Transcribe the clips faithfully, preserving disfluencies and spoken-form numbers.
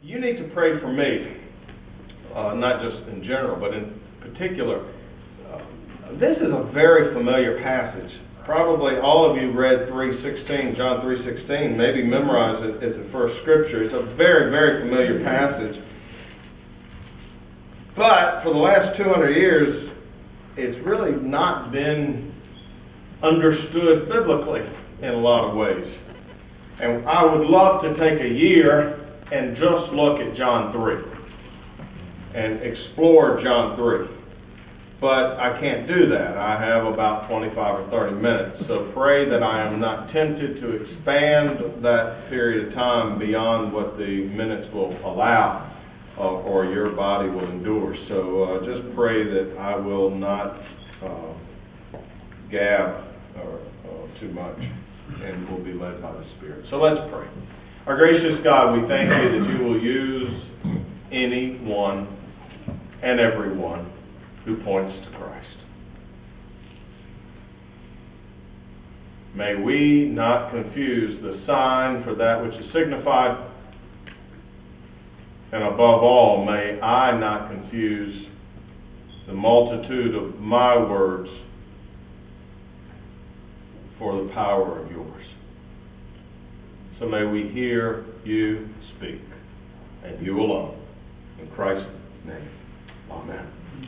you need to pray for me, uh, not just in general, but in particular. Uh, this is a very familiar passage. Probably all of you read three sixteen, John three sixteen, maybe memorized it as the first scripture. It's a very, very familiar passage. But for the last two hundred years, it's really not been understood biblically in a lot of ways. And I would love to take a year and just look at John three and explore John three. But I can't do that. I have about twenty-five or thirty minutes. So pray that I am not tempted to expand that period of time beyond what the minutes will allow, uh, or your body will endure. So uh, just pray that I will not uh, gab or, uh, too much, and will be led by the Spirit. So let's pray. Our gracious God, we thank you that you will use anyone and everyone who points to Christ. May we not confuse the sign for that which is signified, and above all, may I not confuse the multitude of my words for the power of yours. So may we hear you speak, and you alone. In Christ's name, amen.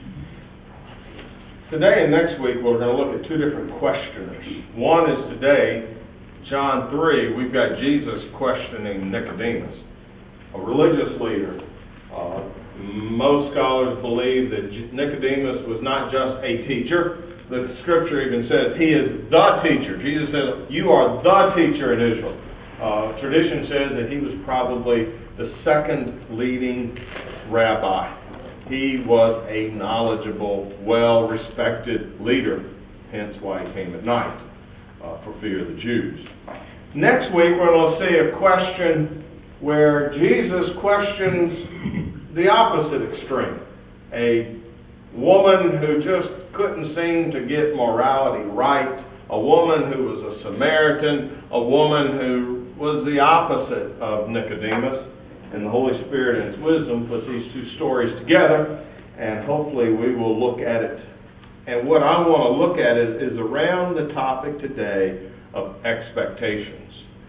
Today and next week, we're going to look at two different questioners. One is today, John three, we've got Jesus questioning Nicodemus, a religious leader. Uh, most scholars believe that Nicodemus was not just a teacher. The scripture even says he is the teacher. Jesus says, you are the teacher in Israel. Uh, tradition says that he was probably the second leading rabbi. He was a knowledgeable, well-respected leader, hence why he came at night, uh, for fear of the Jews. Next week, we're going to see a question where Jesus questions the opposite extreme. A woman who just couldn't seem to get morality right, a woman who was a Samaritan, a woman who was the opposite of Nicodemus. And the Holy Spirit in its wisdom puts these two stories together, and hopefully we will look at it. And what I want to look at is, is around the topic today of expectations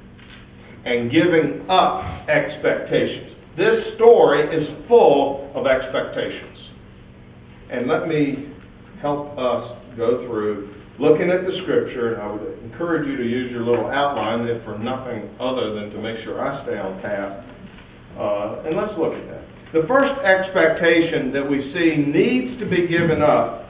and giving up expectations. This story is full of expectations. And let me help us go through looking at the scripture, and I would encourage you to use your little outline, if for nothing other than to make sure I stay on task. Uh, and let's look at that. The first expectation that we see needs to be given up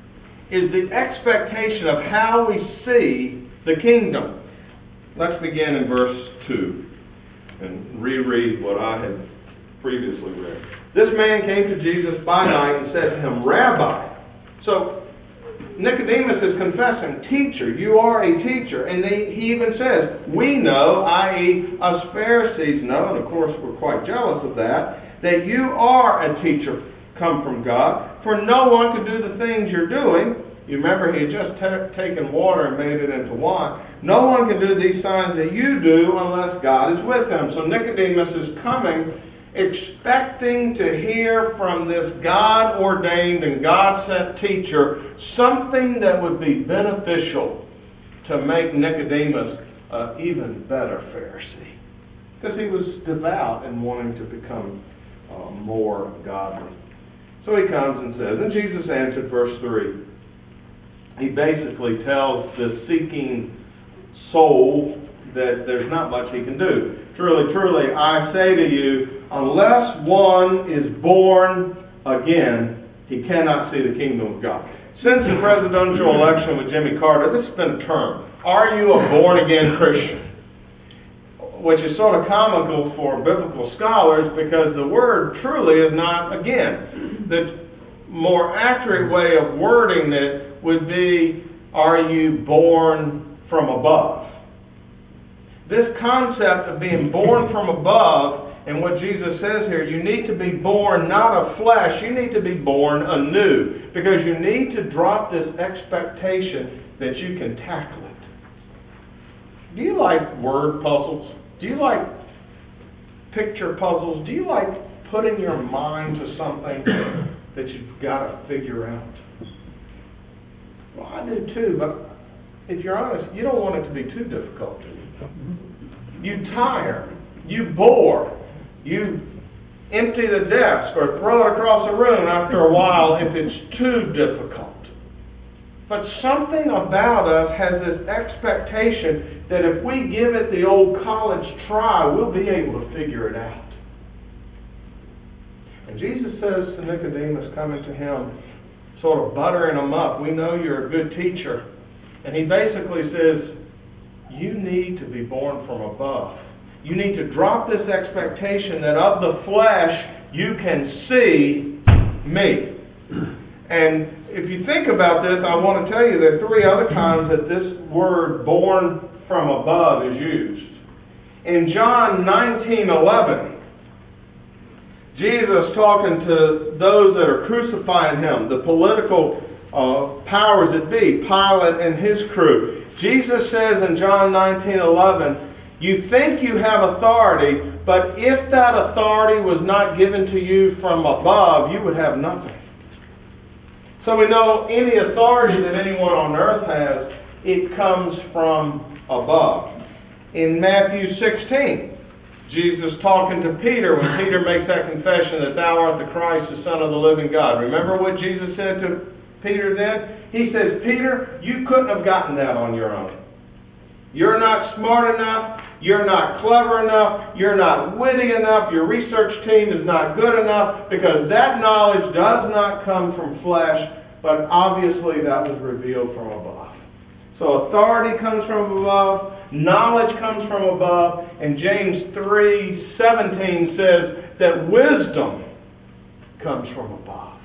is the expectation of how we see the kingdom. Let's begin in verse two and reread what I had previously read. This man came to Jesus by night and said to him, Rabbi. So Nicodemus is confessing, teacher, you are a teacher. And they, he even says, we know, that is us Pharisees know, and of course we're quite jealous of that, that you are a teacher come from God, for no one could do the things you're doing. You remember he had just t- taken water and made it into wine. No one can do these signs that you do unless God is with him. So Nicodemus is coming expecting to hear from this God-ordained and God-sent teacher something that would be beneficial to make Nicodemus an even better Pharisee. Because he was devout and wanting to become uh, more godly. So he comes and says, and Jesus answered, verse three, he basically tells the seeking soul that there's not much he can do. Truly, truly, I say to you, unless one is born again, he cannot see the kingdom of God. Since the presidential election with Jimmy Carter, this has been a term. Are you a born-again Christian? Which is sort of comical for biblical scholars because the word truly is not again. The more accurate way of wording it would be, are you born from above? This concept of being born from above, and what Jesus says here, you need to be born not of flesh, you need to be born anew. Because you need to drop this expectation that you can tackle it. Do you like word puzzles? Do you like picture puzzles? Do you like putting your mind to something that you've got to figure out? Well, I do too, but if you're honest, you don't want it to be too difficult, do you? You tire, you bore, you empty the desk or throw it across the room after a while if it's too difficult. But something about us has this expectation that if we give it the old college try, we'll be able to figure it out. And Jesus says to Nicodemus coming to him, sort of buttering him up, we know you're a good teacher. And he basically says, you need to be born from above. You need to drop this expectation that of the flesh you can see me. And if you think about this, I want to tell you there are three other times that this word born from above is used. In John nineteen eleven, Jesus talking to those that are crucifying him, the political uh, powers that be, Pilate and his crew. Jesus says in John nineteen eleven, you think you have authority, but if that authority was not given to you from above, you would have nothing. So we know any authority that anyone on earth has, it comes from above. In Matthew sixteen, Jesus talking to Peter when Peter makes that confession that thou art the Christ, the Son of the living God. Remember what Jesus said to Peter then? He says, Peter, you couldn't have gotten that on your own. You're not smart enough. You're not clever enough. You're not witty enough. Your research team is not good enough, because that knowledge does not come from flesh, but obviously that was revealed from above. So authority comes from above. Knowledge comes from above. And James three seventeen says that wisdom comes from above.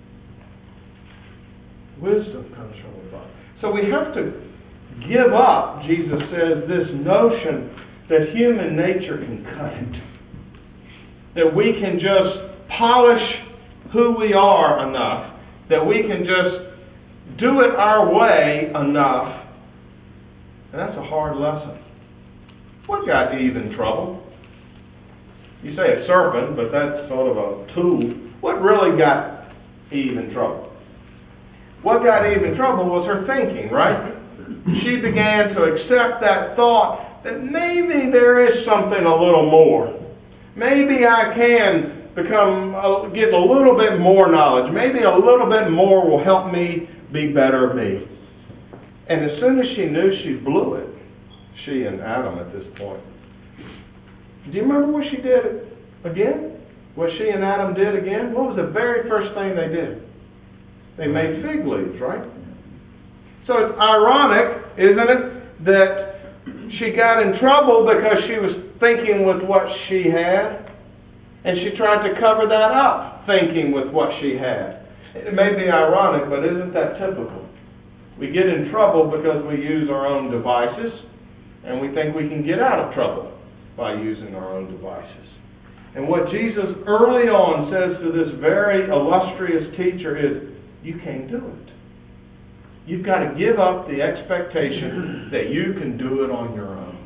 Wisdom comes from above. So we have to give up, Jesus says, this notion that human nature can cut it. That we can just polish who we are enough. That we can just do it our way enough. And that's a hard lesson. What got Eve in trouble? You say a serpent, but that's sort of a tool. What really got Eve in trouble? What got Eve in trouble was her thinking, right? She began to accept that thought that maybe there is something a little more. Maybe I can become, uh, get a little bit more knowledge. Maybe a little bit more will help me be better me. And as soon as she knew, she blew it. She and Adam at this point. Do you remember what she did again? What she and Adam did again? What was the very first thing they did? They made fig leaves, right? So it's ironic, isn't it, that she got in trouble because she was thinking with what she had, and she tried to cover that up, thinking with what she had. It may be ironic, but isn't that typical? We get in trouble because we use our own devices, and we think we can get out of trouble by using our own devices. And what Jesus early on says to this very illustrious teacher is, you can't do it. You've got to give up the expectation that you can do it on your own.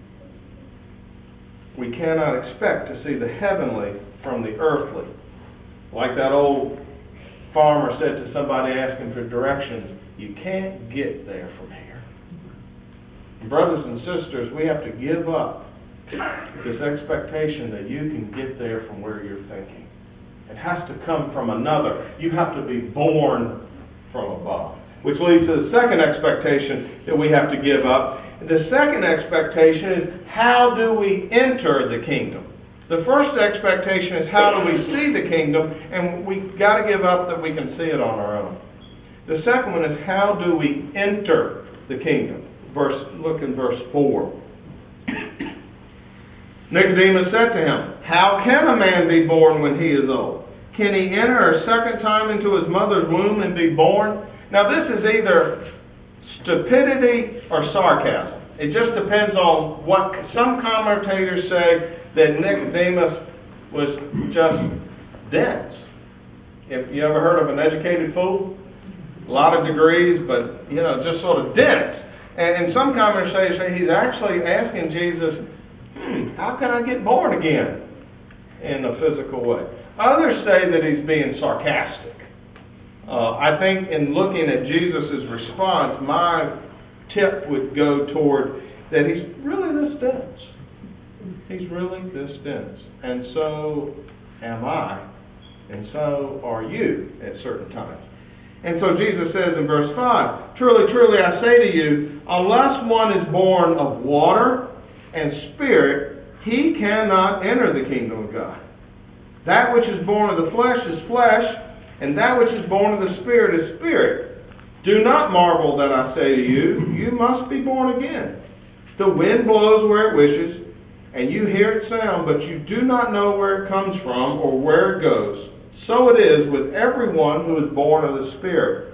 We cannot expect to see the heavenly from the earthly. Like that old farmer said to somebody asking for directions, you can't get there from here. Brothers and sisters, we have to give up this expectation that you can get there from where you're thinking. It has to come from another. You have to be born from above. Which leads to the second expectation that we have to give up. The second expectation is, how do we enter the kingdom? The first expectation is, how do we see the kingdom? And we've got to give up that we can see it on our own. The second one is, how do we enter the kingdom? Verse, look in verse four. Nicodemus said to him, how can a man be born when he is old? Can he enter a second time into his mother's womb and be born? Now this is either stupidity or sarcasm. It just depends on what some commentators say, that Nicodemus was just dense. If you ever heard of an educated fool? A lot of degrees, but you know, just sort of dense. And, and some commentators say he's actually asking Jesus, hmm, how can I get born again? in a physical way. Others say that he's being sarcastic. Uh, I think in looking at Jesus' response, my tip would go toward that he's really this dense. He's really this dense. And so am I, and so are you at certain times. And so Jesus says in verse five, "Truly, truly, I say to you, unless one is born of water and spirit, he cannot enter the kingdom of God. That which is born of the flesh is flesh, and that which is born of the spirit is spirit. Do not marvel that I say to you, you must be born again. The wind blows where it wishes, and you hear its sound, but you do not know where it comes from or where it goes. So it is with everyone who is born of the Spirit."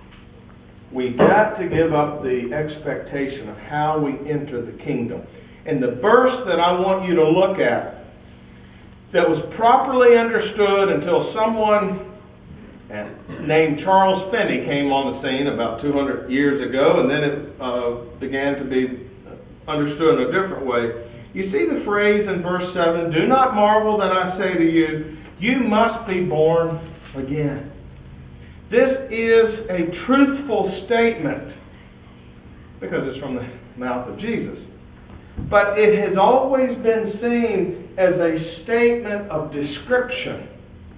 We got to give up the expectation of how we enter the kingdom. And the verse that I want you to look at, that was properly understood until someone named Charles Finney came on the scene about two hundred years ago, and then it uh, began to be understood in a different way. You see the phrase in verse seven, "Do not marvel that I say to you, you must be born again." This is a truthful statement because it's from the mouth of Jesus. But it has always been seen as a statement of description,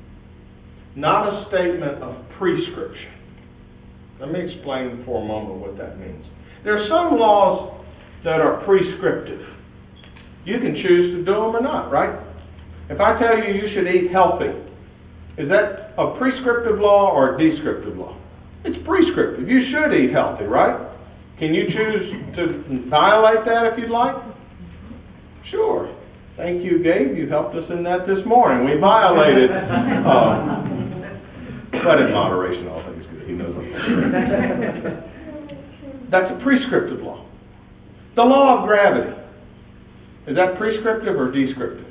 not a statement of prescription. Let me explain for a moment what that means. There are some laws that are prescriptive. You can choose to do them or not, right? If I tell you you should eat healthy, is that a prescriptive law or a descriptive law? It's prescriptive. You should eat healthy, right? Can you choose to violate that if you'd like? Sure. Thank you, Gabe. You helped us in that this morning. We violated, uh, but in moderation, all things good. He knows that. That's a prescriptive law. The law of gravity. Is that prescriptive or descriptive?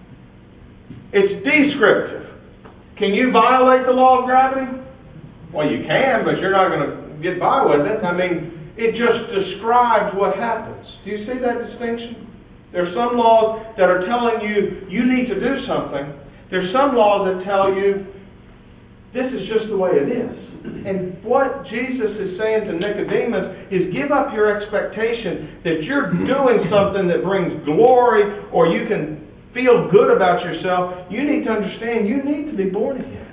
It's descriptive. Can you violate the law of gravity? Well, you can, but you're not going to get by with it. I mean, it just describes what happens. Do you see that distinction? There are some laws that are telling you you need to do something. There's some laws that tell you this is just the way it is. And what Jesus is saying to Nicodemus is give up your expectation that you're doing something that brings glory or you can feel good about yourself. You need to understand you need to be born again.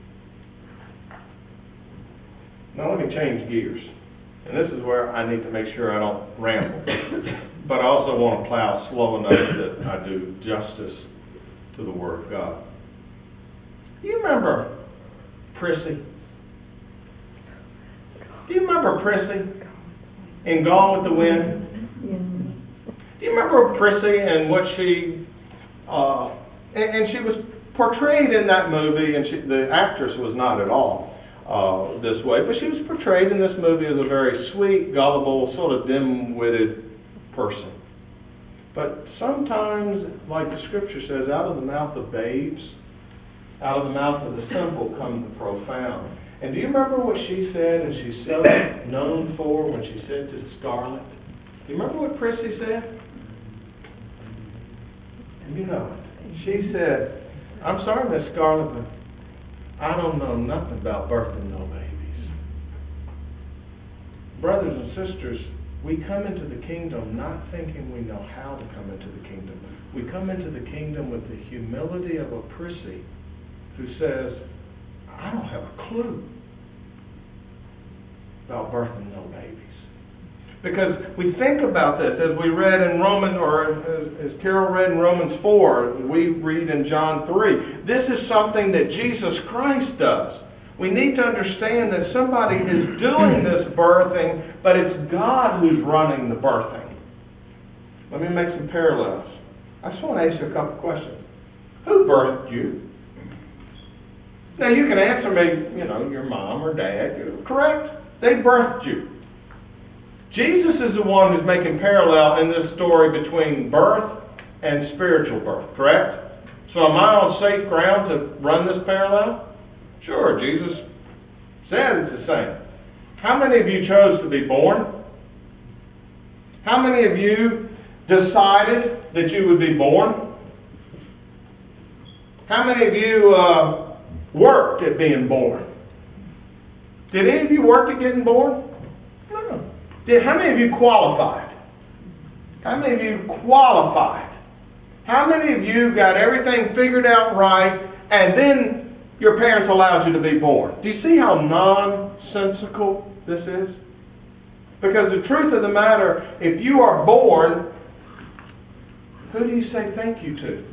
Now let me change gears. And this is where I need to make sure I don't ramble. But I also want to plow slow enough that I do justice to the Word of God. Do you remember Prissy? Do you remember Prissy in Gone with the Wind? Do you remember Prissy and what she, uh, and, and she was portrayed in that movie, and she, the actress was not at all uh, this way, but she was portrayed in this movie as a very sweet, gullible, sort of dim-witted person. But sometimes, like the Scripture says, out of the mouth of babes, out of the mouth of the simple come the profound. And do you remember what she said, and she's so known for when she said to Scarlett? Do you remember what Prissy said? You know it. She said, "I'm sorry, Miss Scarlett, but I don't know nothing about birthing no babies." Brothers and sisters, we come into the kingdom not thinking we know how to come into the kingdom. We come into the kingdom with the humility of a Prissy who says, "I don't have a clue about birthing no babies." Because we think about this, as we read in Romans, or as, as Carol read in Romans four, we read in John three. This is something that Jesus Christ does. We need to understand that somebody is doing this birthing, but it's God who's running the birthing. Let me make some parallels. I just want to ask you a couple questions. Who birthed you? Now, you can answer me, you know, your mom or dad. Correct? They birthed you. Jesus is the one who's making parallel in this story between birth and spiritual birth. Correct? So am I on safe ground to run this parallel? Sure, Jesus said it's the same. How many of you chose to be born? How many of you decided that you would be born? How many of you uh, worked at being born? Did any of you work at getting born? No. Did, how many of you qualified? How many of you qualified? How many of you got everything figured out right, and then your parents allowed you to be born? Do you see how nonsensical this is? Because the truth of the matter, if you are born, who do you say thank you to?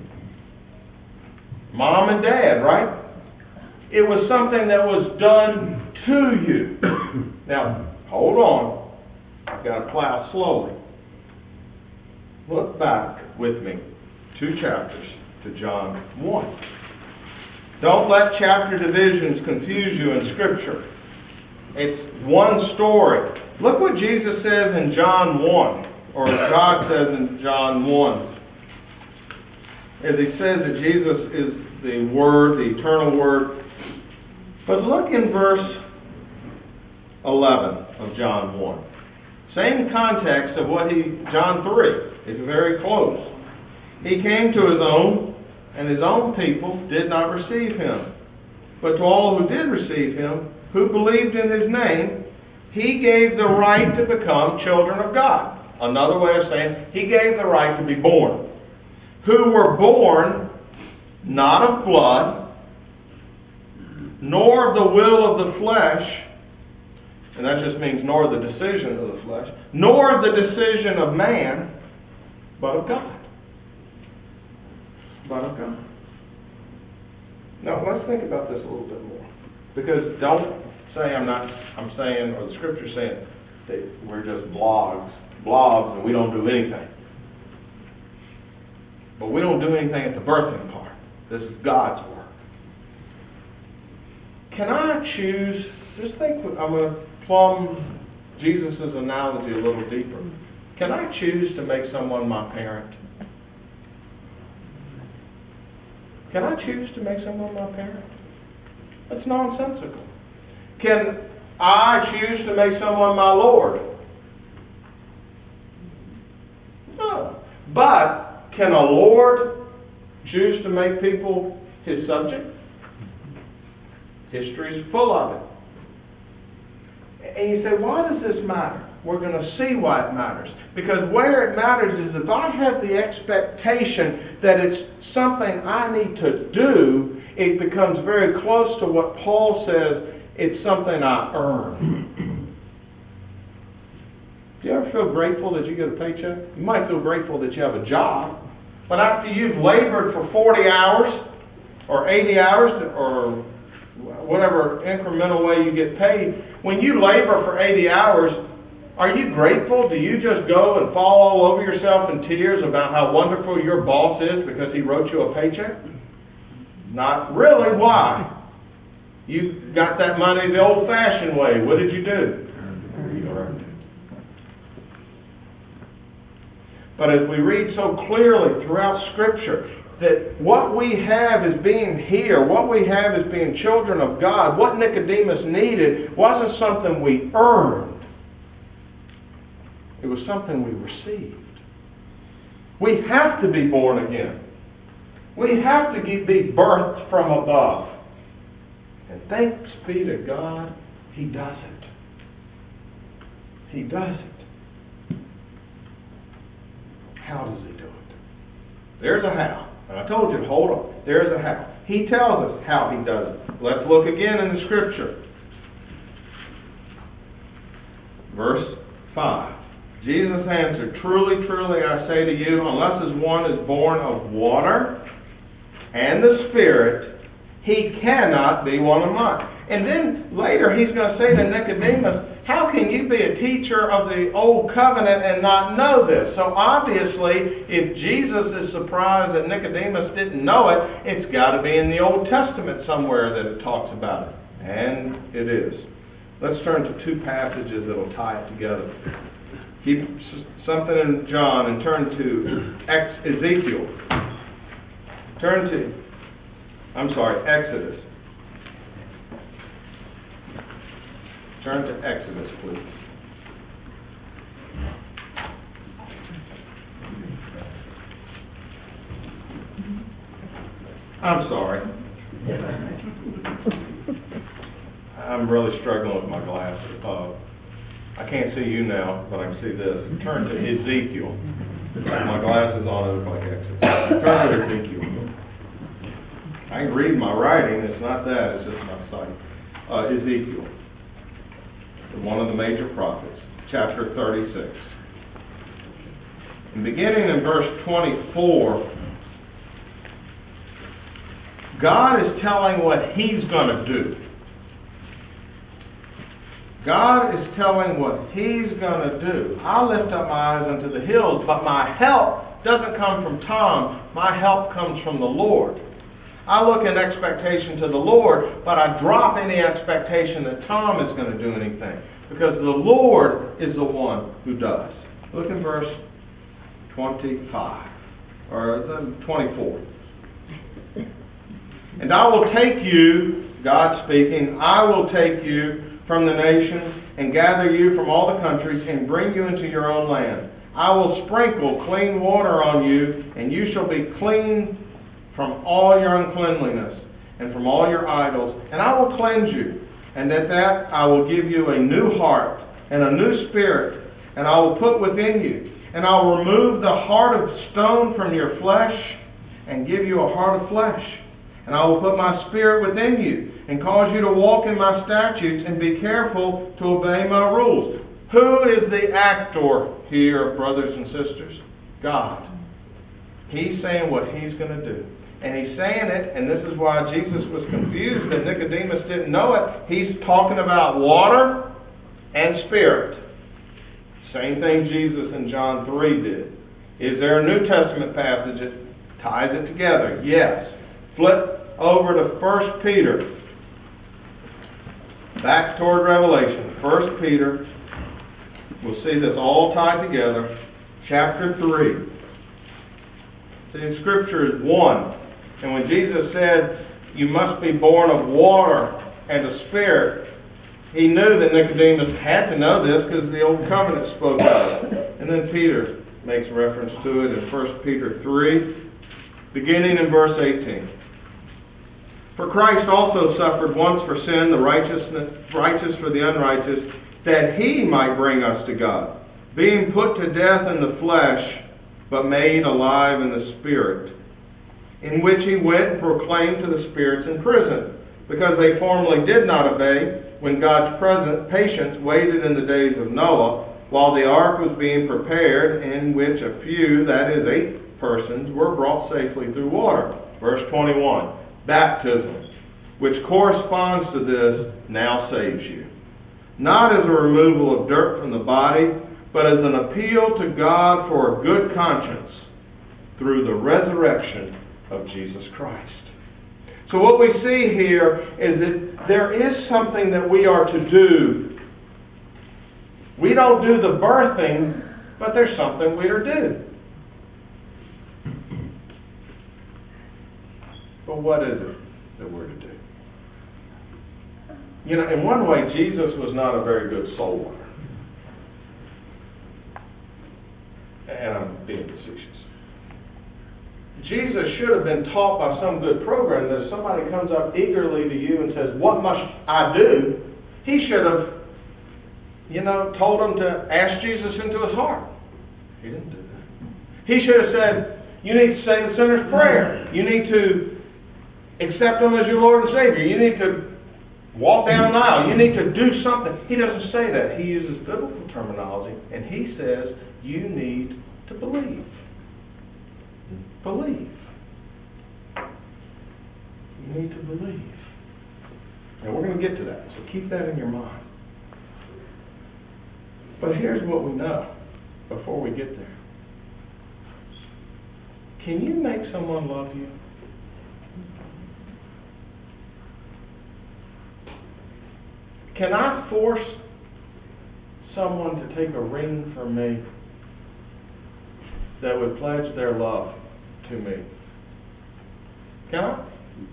Mom and Dad, right? It was something that was done to you. Now, hold on. I've got to plow slowly. Look back with me two chapters to John one. Don't let chapter divisions confuse you in Scripture. It's one story. Look what Jesus says in John one, or God says in John one. As he says that Jesus is the Word, the eternal Word. But look in verse eleven of John one. Same context of what he, John three. It's very close. He came to his own, and his own people did not receive him. But to all who did receive him, who believed in his name, he gave the right to become children of God. Another way of saying, he gave the right to be born. Who were born not of blood, nor of the will of the flesh, and that just means nor the decision of the flesh, nor of the decision of man, but of God. But of God. Now, let's think about this a little bit more. Because don't say I'm not, I'm saying, or the Scripture's saying, that we're just blogs, blogs, and we don't do anything. But we don't do anything at the birthing part. This is God's work. Can I choose, just think, I'm going to plumb Jesus' analogy a little deeper. Can I choose to make someone my parent? Can I choose to make someone my parent? That's nonsensical. Can I choose to make someone my Lord? No. But can a Lord choose to make people his subject? History is full of it. And you say, why does this matter? We're going to see why it matters. Because where it matters is if I have the expectation that it's something I need to do, it becomes very close to what Paul says, it's something I earn. Do you ever feel grateful that you get a paycheck? You might feel grateful that you have a job. But after you've labored for forty hours, or eighty hours, or whatever incremental way you get paid, when you labor for eighty hours, are you grateful? Do you just go and fall all over yourself in tears about how wonderful your boss is because he wrote you a paycheck? Not really. Why? You got that money the old-fashioned way. What did you do? You earned it. But as we read so clearly throughout Scripture, that what we have as being here, what we have as being children of God, what Nicodemus needed wasn't something we earned. It was something we received. We have to be born again. We have to be birthed from above. And thanks be to God, He does it. He does it. How does He do it? There's a how. And I told you, hold on. There's a how. He tells us how He does it. Let's look again in the Scripture. Verse five. Jesus answered, truly, truly, I say to you, unless as one is born of water and the Spirit, he cannot be one of mine. And then later he's going to say to Nicodemus, how can you be a teacher of the Old Covenant and not know this? So obviously, if Jesus is surprised that Nicodemus didn't know it, it's got to be in the Old Testament somewhere that it talks about it. And it is. Let's turn to two passages that will tie it together. Keep something in John and turn to Ezekiel. Turn to, I'm sorry, Exodus. Turn to Exodus, please. I'm sorry. I'm really struggling with my glasses. Uh, I can't see you now, but I can see this. Turn to Ezekiel. My glasses on, it looks like exits. Turn to Ezekiel. I can read my writing. It's not that. It's just my sight. Uh, Ezekiel, one of the major prophets, chapter thirty-six. And beginning in verse twenty-four, God is telling what He's going to do. God is telling what He's going to do. I lift up my eyes unto the hills, but my help doesn't come from Tom. My help comes from the Lord. I look in expectation to the Lord, but I drop any expectation that Tom is going to do anything, because the Lord is the one who does. Look in verse twenty-five, or twenty-four. And I will take you, God speaking, I will take you from the nations and gather you from all the countries and bring you into your own land. I will sprinkle clean water on you, and you shall be clean from all your uncleanliness and from all your idols, and I will cleanse you. And at that I will give you a new heart and a new spirit, and I will put within you. And I will remove the heart of stone from your flesh and give you a heart of flesh. And I will put my spirit within you and cause you to walk in my statutes and be careful to obey my rules. Who is the actor here, brothers and sisters? God. He's saying what He's going to do. And He's saying it, and this is why Jesus was confused and Nicodemus didn't know it. He's talking about water and spirit. Same thing Jesus in John three did. Is there a New Testament passage that ties it together? Yes. Flip over to First Peter. Back toward Revelation. First Peter. We'll see this all tied together. Chapter three. See, in Scripture is one. And when Jesus said, you must be born of water and of spirit, He knew that Nicodemus had to know this because the Old Covenant spoke of it. And then Peter makes reference to it in First Peter three, beginning in verse eighteen. For Christ also suffered once for sin, the righteousness, righteous for the unrighteous, that He might bring us to God, being put to death in the flesh, but made alive in the Spirit, in which He went and proclaimed to the spirits in prison, because they formerly did not obey, when God's present patience waited in the days of Noah, while the ark was being prepared, in which a few, that is eight persons, were brought safely through water. Verse twenty-one, baptism, which corresponds to this, now saves you. Not as a removal of dirt from the body, but as an appeal to God for a good conscience through the resurrection of Jesus Christ. So what we see here is that there is something that we are to do. We don't do the birthing, but there's something we are to do. But what is it that we're to do? You know, in one way, Jesus was not a very good soul winner. And I'm being facetious. Jesus should have been taught by some good program that if somebody comes up eagerly to you and says, what must I do? He should have, you know, told them to ask Jesus into his heart. He didn't do that. He should have said, you need to say the sinner's prayer. You need to accept Him as your Lord and Savior. You need to walk down an aisle. You need to do something. He doesn't say that. He uses biblical terminology, and he says you need to believe. Believe. You need to believe. And we're going to get to that, so keep that in your mind. But here's what we know before we get there. Can you make someone love you? Can I force someone to take a ring from me that would pledge their love to me? Can I?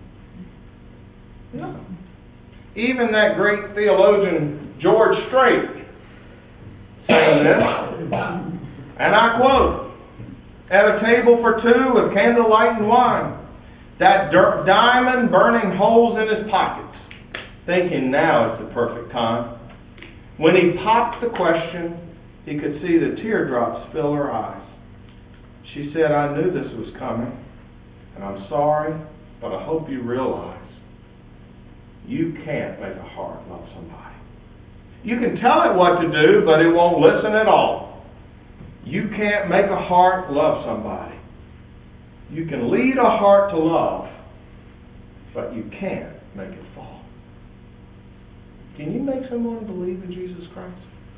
No. Even that great theologian George Strait saying this, and I quote, at a table for two with candlelight and wine, that dirt, diamond burning holes in his pockets, thinking now is the perfect time. When he popped the question, he could see the teardrops fill her eyes. She said, I knew this was coming, and I'm sorry, but I hope you realize you can't make a heart love somebody. You can tell it what to do, but it won't listen at all. You can't make a heart love somebody. You can lead a heart to love, but you can't make it fall. Can you make someone believe in Jesus Christ?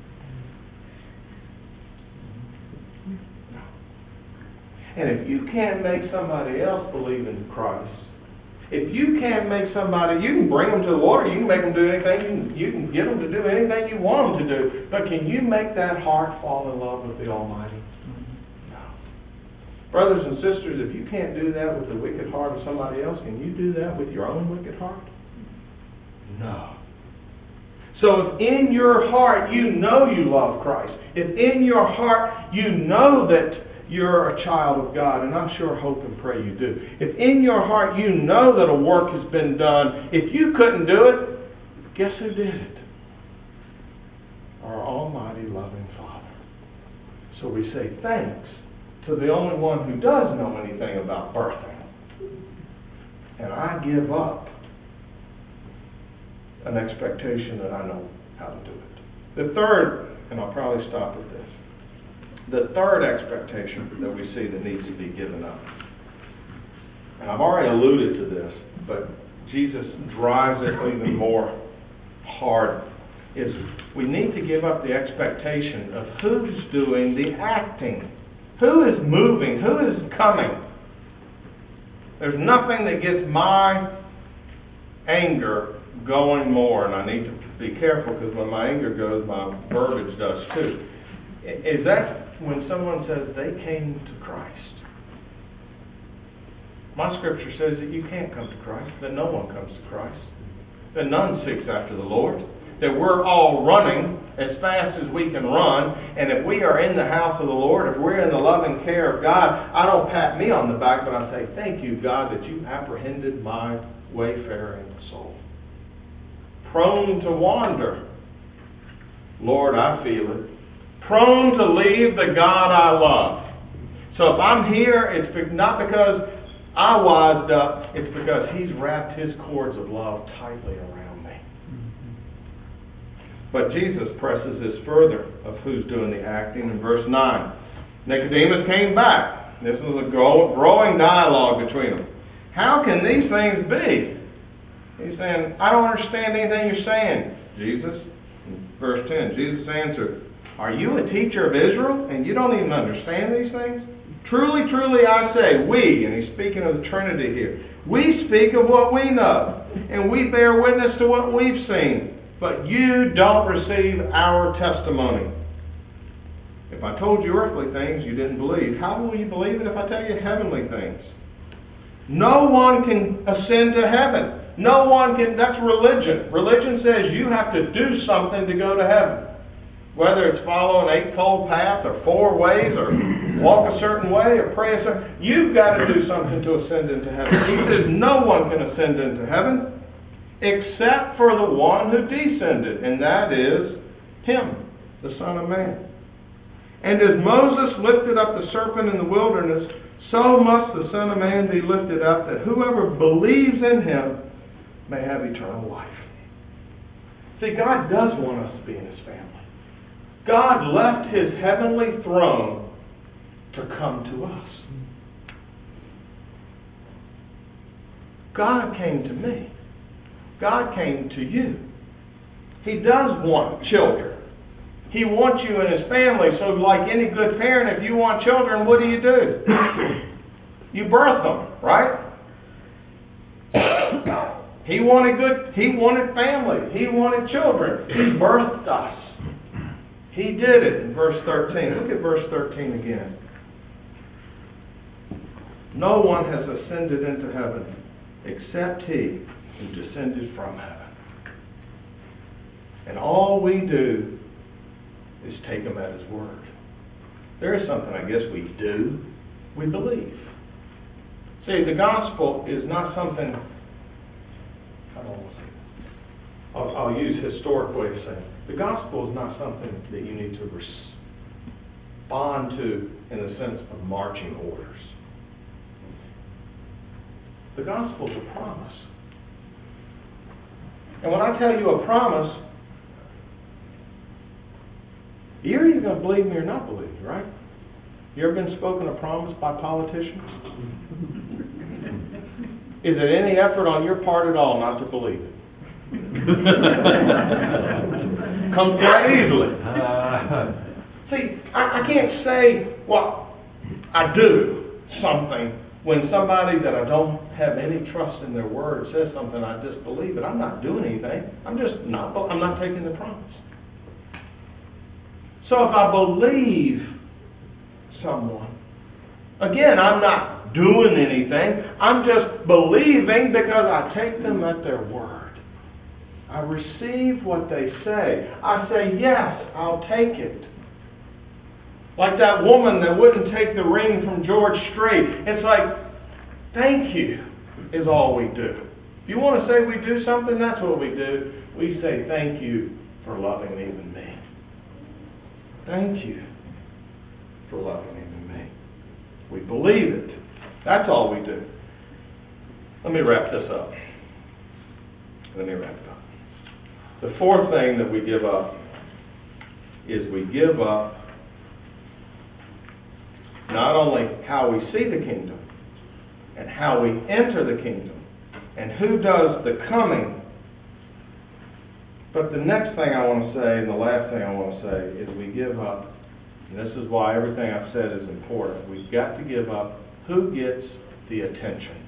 No. And if you can't make somebody else believe in Christ, if you can't make somebody, you can bring them to the Lord, you can make them do anything, you can, you can get them to do anything you want them to do, but can you make that heart fall in love with the Almighty? No. Brothers and sisters, if you can't do that with the wicked heart of somebody else, can you do that with your own wicked heart? No. So if in your heart you know you love Christ, if in your heart you know that you're a child of God, and I'm sure, hope, and pray you do. If in your heart you know that a work has been done, if you couldn't do it, guess who did it? Our almighty loving Father. So we say thanks to the only one who does know anything about birthing. And I give up an expectation that I know how to do it. The third, and I'll probably stop at this, the third expectation that we see that needs to be given up. And I've already alluded to this, but Jesus drives it even more hard, is we need to give up the expectation of who's doing the acting. Who is moving? Who is coming? There's nothing that gets my anger going more, and I need to be careful because when my anger goes, my verbiage does too. Is that when someone says they came to Christ? My scripture says that you can't come to Christ, that no one comes to Christ, that none seeks after the Lord, that we're all running as fast as we can run, and if we are in the house of the Lord, if we're in the loving care of God, I don't pat me on the back, but I say, thank you, God, that you apprehended my wayfaring soul. Prone to wander. Lord, I feel it. Prone to leave the God I love. So if I'm here, it's not because I wised up, it's because He's wrapped His cords of love tightly around me. But Jesus presses this further of who's doing the acting in verse nine. Nicodemus came back. This was a growing dialogue between them. How can these things be? He's saying, I don't understand anything you're saying, Jesus. In verse ten, Jesus answered, are you a teacher of Israel, and you don't even understand these things? Truly, truly, I say, we, and he's speaking of the Trinity here, we speak of what we know, and we bear witness to what we've seen, but you don't receive our testimony. If I told you earthly things you didn't believe, how will you believe it if I tell you heavenly things? No one can ascend to heaven. No one can, that's religion. Religion says you have to do something to go to heaven. Whether it's follow an eightfold path or four ways or walk a certain way or pray a certain, you've got to do something to ascend into heaven. He says no one can ascend into heaven except for the one who descended, and that is Him, the Son of Man. And as Moses lifted up the serpent in the wilderness, so must the Son of Man be lifted up, that whoever believes in Him may have eternal life. See, God does want us to be in His family. God left His heavenly throne to come to us. God came to me. God came to you. He does want children. He wants you in His family. So like any good parent, if you want children, what do you do? You birth them, right? He wanted good, He wanted family. He wanted children. He birthed us. He did it in verse thirteen. Look at verse thirteen again. No one has ascended into heaven except He who descended from heaven. And all we do is take Him at His word. There is something I guess we do. We believe. See, the gospel is not something, how do I say it? I'll, I'll use historic way of saying it. The gospel is not something that you need to respond to in the sense of marching orders. The gospel is a promise. And when I tell you a promise, you're either going to believe me or not believe me, right? You ever been spoken a promise by politicians? Is it any effort on your part at all not to believe it? Comes quite easily. See, I, I can't say, well, I do something when somebody that I don't have any trust in their word says something, I just believe it. I'm not doing anything. I'm just not, I'm not taking the promise. So if I believe someone, again, I'm not doing anything. I'm just believing because I take them at their word. I receive what they say. I say, yes, I'll take it. Like that woman that wouldn't take the ring from George Strait. It's like, thank you is all we do. If you want to say we do something, that's what we do. We say, thank you for loving even me. Thank you for loving even me. We believe it. That's all we do. Let me wrap this up. Let me wrap it up. The fourth thing that we give up is we give up not only how we see the kingdom and how we enter the kingdom and who does the coming, but the next thing I want to say and the last thing I want to say is we give up, and this is why everything I've said is important, we've got to give up who gets the attention.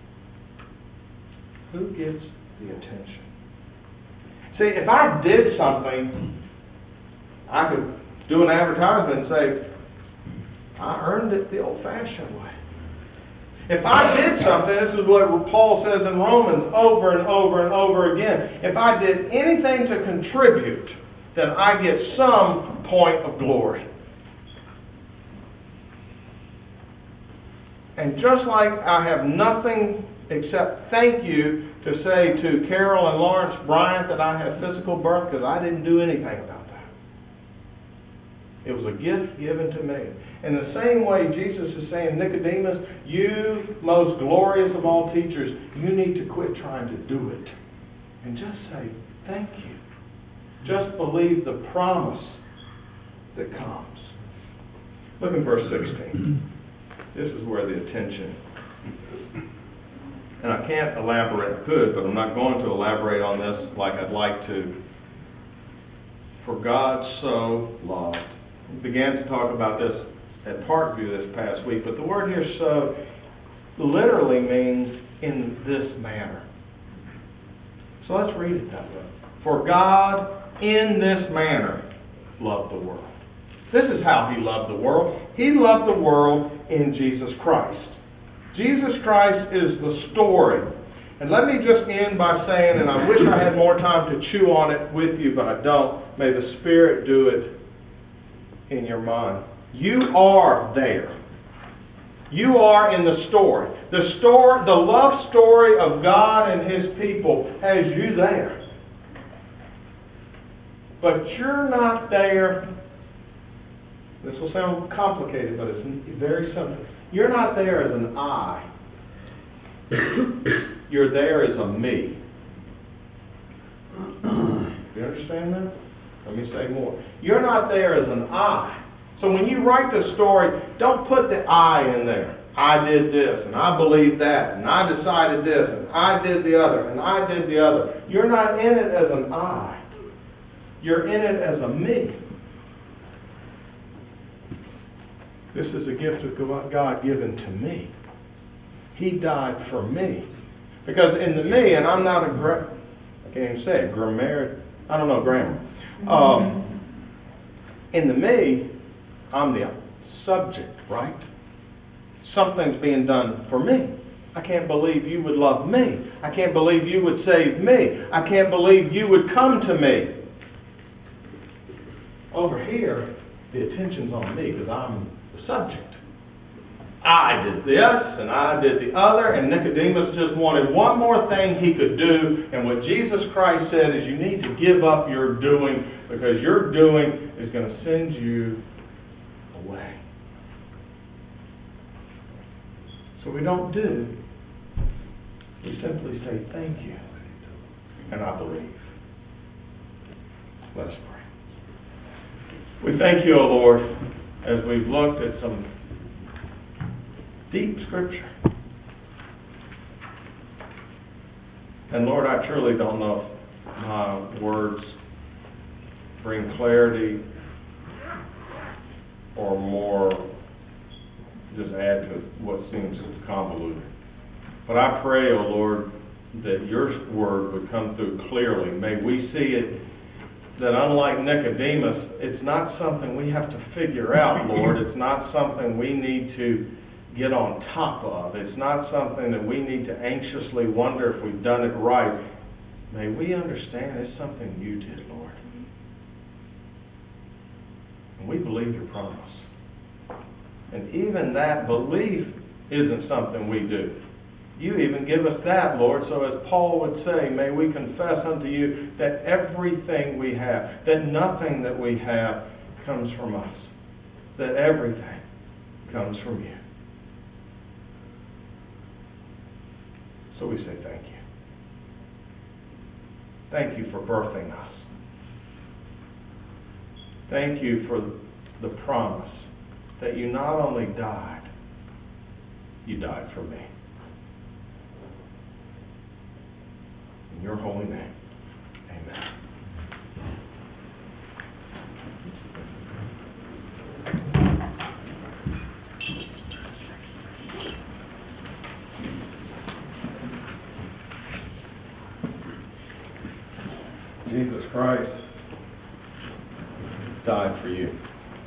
Who gets the attention? See, if I did something, I could do an advertisement and say, I earned it the old-fashioned way. If I did something, this is what Paul says in Romans over and over and over again. If I did anything to contribute, then I get some point of glory. And just like I have nothing except thank you to say to Carol and Lawrence Bryant that I had physical birth because I didn't do anything about that. It was a gift given to me. In the same way, Jesus is saying, Nicodemus, you most glorious of all teachers, you need to quit trying to do it. And just say, thank you. Just believe the promise that comes. Look in verse sixteen. This is where the attention, and I can't elaborate, I could, but I'm not going to elaborate on this like I'd like to. For God so loved. We began to talk about this at Parkview this past week, but the word here so literally means in this manner. So let's read it that way. For God in this manner loved the world. This is how He loved the world. He loved the world in Jesus Christ. Jesus Christ is the story. And let me just end by saying, and I wish I had more time to chew on it with you, but I don't. May the Spirit do it in your mind. You are there. You are in the story. The story, the love story of God and His people has you there. But you're not there. This will sound complicated, but it's very simple. You're not there as an I. You're there as a me. You understand that? Let me say more. You're not there as an I. So when you write the story, don't put the I in there. I did this, and I believed that, and I decided this, and I did the other, and I did the other. You're not in it as an I. You're in it as a me. This is a gift of God given to me. He died for me. Because in the me, and I'm not a, gra- I can't even say it, grammar, I don't know grammar. Um, in the me, I'm the subject, right? Something's being done for me. I can't believe you would love me. I can't believe you would save me. I can't believe you would come to me. Over here, the attention's on me because I'm the subject. I did this, and I did the other, and Nicodemus just wanted one more thing he could do, and what Jesus Christ said is you need to give up your doing, because your doing is going to send you away. So we don't do. We simply say, thank you, and I believe. Let us pray. We thank you, O Lord, as we've looked at some deep Scripture. And Lord, I truly don't know if my words bring clarity or more just add to what seems convoluted. But I pray, O Lord, that your word would come through clearly. May we see it that unlike Nicodemus, it's not something we have to figure out, Lord. It's not something we need to get on top of. It's not something that we need to anxiously wonder if we've done it right. May we understand it's something you did, Lord. And we believe your promise. And even that belief isn't something we do. You even give us that, Lord. So as Paul would say, may we confess unto you that everything we have, that nothing that we have comes from us, that everything comes from you. So we say thank you. Thank you for birthing us. Thank you for the promise that you not only died, you died for me. In your holy name, amen. Jesus Christ died for you.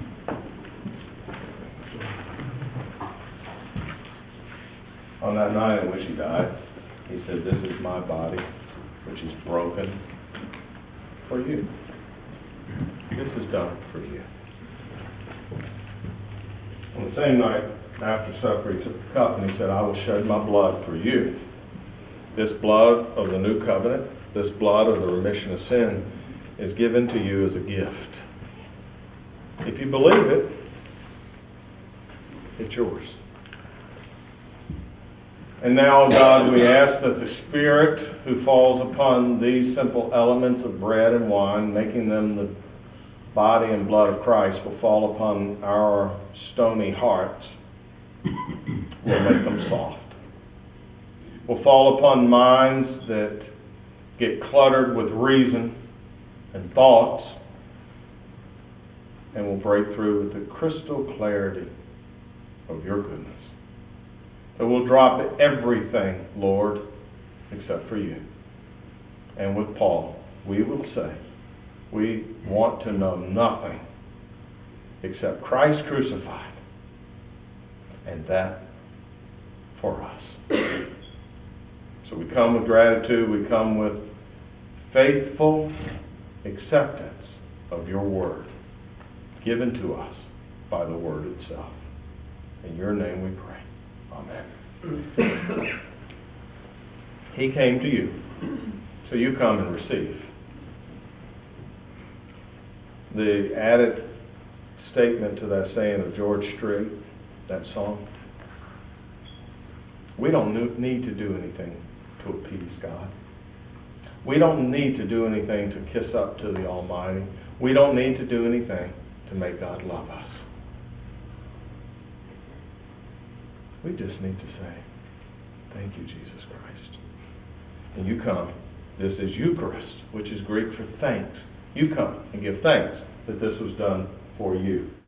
On that night in which he died, he said, "This is my body, which is broken for you." This is done for you. On the same night, after supper, he took the cup and he said, "I will shed my blood for you. This blood of the new covenant, this blood of the remission of sin, is given to you as a gift. If you believe it, it's yours." And now, God, we ask that the Spirit who falls upon these simple elements of bread and wine, making them the body and blood of Christ, will fall upon our stony hearts, will make them soft. Will fall upon minds that get cluttered with reason and thoughts, and will break through with the crystal clarity of your goodness. That we'll drop everything, Lord, except for you. And with Paul, we will say, we want to know nothing except Christ crucified, and that for us. So we come with gratitude, we come with faithful acceptance of your word, given to us by the word itself. In your name we pray. Amen. He came to you, so you come and receive. The added statement to that saying of George Strait, that song, we don't need to do anything to appease God. We don't need to do anything to kiss up to the Almighty. We don't need to do anything to make God love us. We just need to say, thank you, Jesus Christ. And you come. This is Eucharist, which is Greek for thanks. You come and give thanks that this was done for you.